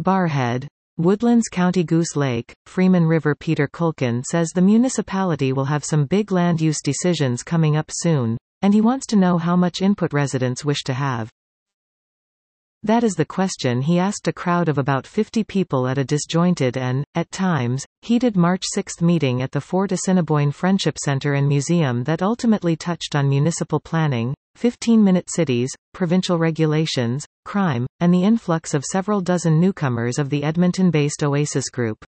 Barrhead, Woodlands County. Goose Lake, Freeman River. Peter Culkin says the municipality will have some big land use decisions coming up soon, and he wants to know how much input residents wish to have. That is the question he asked a crowd of about 50 people at a disjointed and, at times, heated March 6 meeting at the Fort Assiniboine Friendship Center and Museum that ultimately touched on municipal planning, 15-minute cities, provincial regulations, crime, and the influx of several dozen newcomers of the Edmonton-based Oasis Group.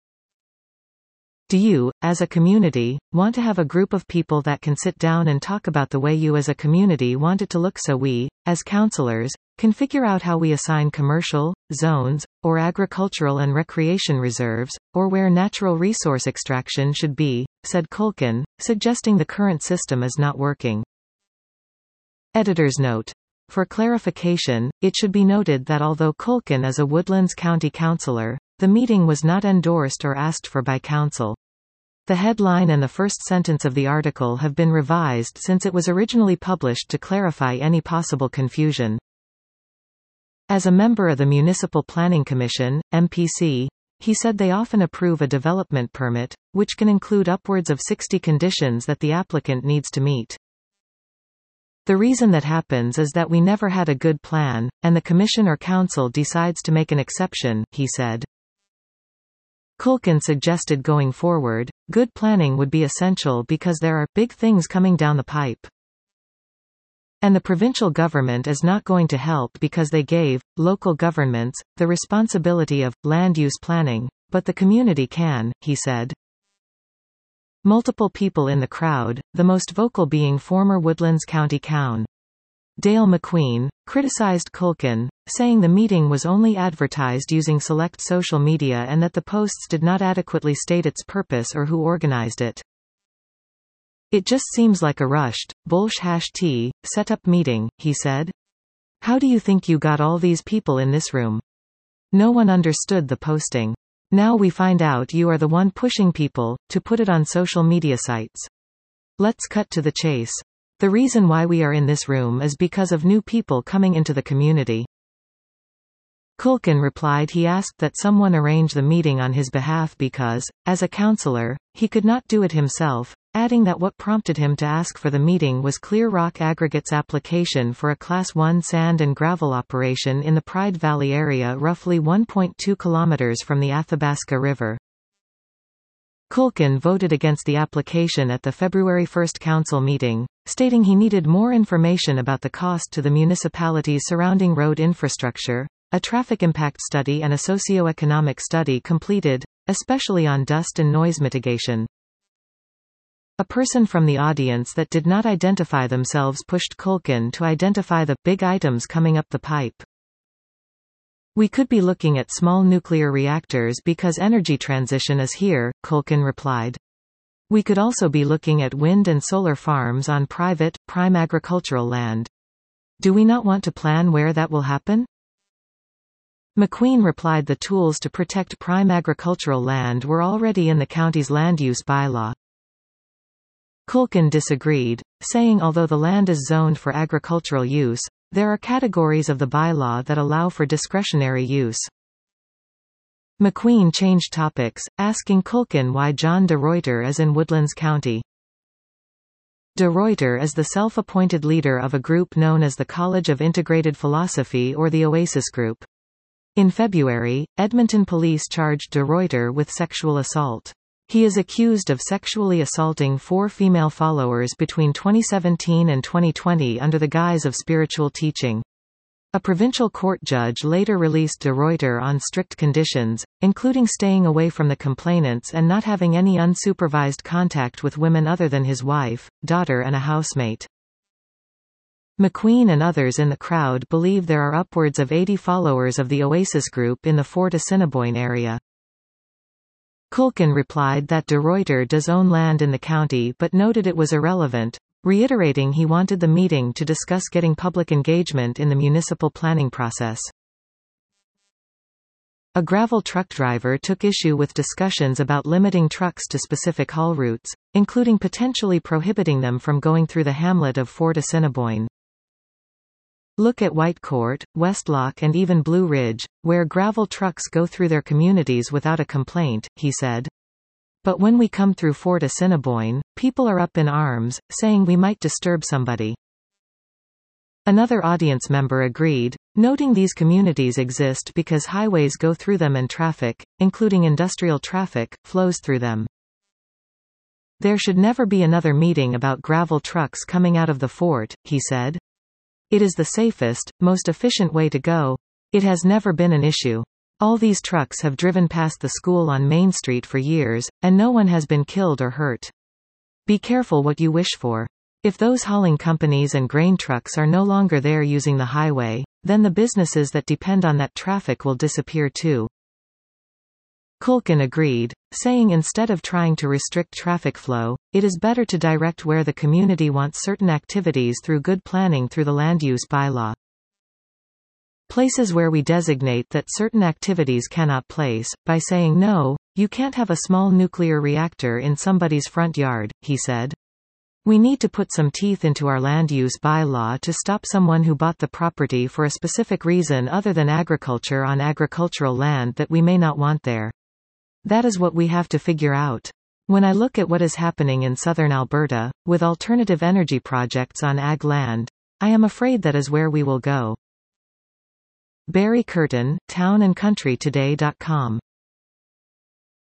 Do you, as a community, want to have a group of people that can sit down and talk about the way you as a community want it to look so we, as councillors, can figure out how we assign commercial, zones, or agricultural and recreation reserves, or where natural resource extraction should be, said Culkin, suggesting the current system is not working. Editor's note. For clarification, it should be noted that although Culkin is a Woodlands County councillor, the meeting was not endorsed or asked for by council. The headline and the first sentence of the article have been revised since it was originally published to clarify any possible confusion. As a member of the Municipal Planning Commission, MPC, he said they often approve a development permit, which can include upwards of 60 conditions that the applicant needs to meet. The reason that happens is that we never had a good plan, and the commission or council decides to make an exception, he said. Culkin suggested going forward, good planning would be essential because there are big things coming down the pipe. And the provincial government is not going to help because they gave local governments the responsibility of land use planning, but the community can, he said. Multiple people in the crowd, the most vocal being former Woodlands County Coun. Dale McQueen, criticized Culkin, saying the meeting was only advertised using select social media and that the posts did not adequately state its purpose or who organized it. It just seems like a rushed, bullsh-t, set-up meeting, he said. How do you think you got all these people in this room? No one understood the posting. Now we find out you are the one pushing people to put it on social media sites. Let's cut to the chase. The reason why we are in this room is because of new people coming into the community. Culkin replied he asked that someone arrange the meeting on his behalf because, as a councillor, he could not do it himself, adding that what prompted him to ask for the meeting was Clear Rock Aggregates' application for a Class 1 sand and gravel operation in the Pride Valley area roughly 1.2 kilometers from the Athabasca River. Culkin voted against the application at the February 1 council meeting, stating he needed more information about the cost to the municipalities surrounding road infrastructure, a traffic impact study and a socio-economic study completed, especially on dust and noise mitigation. A person from the audience that did not identify themselves pushed Culkin to identify the big items coming up the pipe. We could be looking at small nuclear reactors because energy transition is here, Culkin replied. We could also be looking at wind and solar farms on private, prime agricultural land. Do we not want to plan where that will happen? McQueen replied the tools to protect prime agricultural land were already in the county's land use bylaw. Culkin disagreed, saying although the land is zoned for agricultural use, there are categories of the bylaw that allow for discretionary use. McQueen changed topics, asking Culkin why John de Ruyter is in Woodlands County. De Ruyter is the self-appointed leader of a group known as the College of Integrated Philosophy or the Oasis Group. In February, Edmonton police charged de Ruyter with sexual assault. He is accused of sexually assaulting 4 female followers between 2017 and 2020 under the guise of spiritual teaching. A provincial court judge later released de Ruyter on strict conditions, including staying away from the complainants and not having any unsupervised contact with women other than his wife, daughter and a housemate. McQueen and others in the crowd believe there are upwards of 80 followers of the Oasis Group in the Fort Assiniboine area. Culkin replied that de Ruyter does own land in the county but noted it was irrelevant, reiterating he wanted the meeting to discuss getting public engagement in the municipal planning process. A gravel truck driver took issue with discussions about limiting trucks to specific haul routes, including potentially prohibiting them from going through the hamlet of Fort Assiniboine. Look at Whitecourt, Westlock and even Blue Ridge, where gravel trucks go through their communities without a complaint, he said. But when we come through Fort Assiniboine, people are up in arms, saying we might disturb somebody. Another audience member agreed, noting these communities exist because highways go through them and traffic, including industrial traffic, flows through them. There should never be another meeting about gravel trucks coming out of the fort, he said. It is the safest, most efficient way to go. It has never been an issue. All these trucks have driven past the school on Main Street for years, and no one has been killed or hurt. Be careful what you wish for. If those hauling companies and grain trucks are no longer there using the highway, then the businesses that depend on that traffic will disappear too. Culkin agreed, saying instead of trying to restrict traffic flow, it is better to direct where the community wants certain activities through good planning through the land use bylaw. Places where we designate that certain activities cannot place, by saying no, you can't have a small nuclear reactor in somebody's front yard, he said. We need to put some teeth into our land use bylaw to stop someone who bought the property for a specific reason other than agriculture on agricultural land that we may not want there. That is what we have to figure out. When I look at what is happening in southern Alberta, with alternative energy projects on ag land, I am afraid that is where we will go. Barry Curtin, townandcountrytoday.com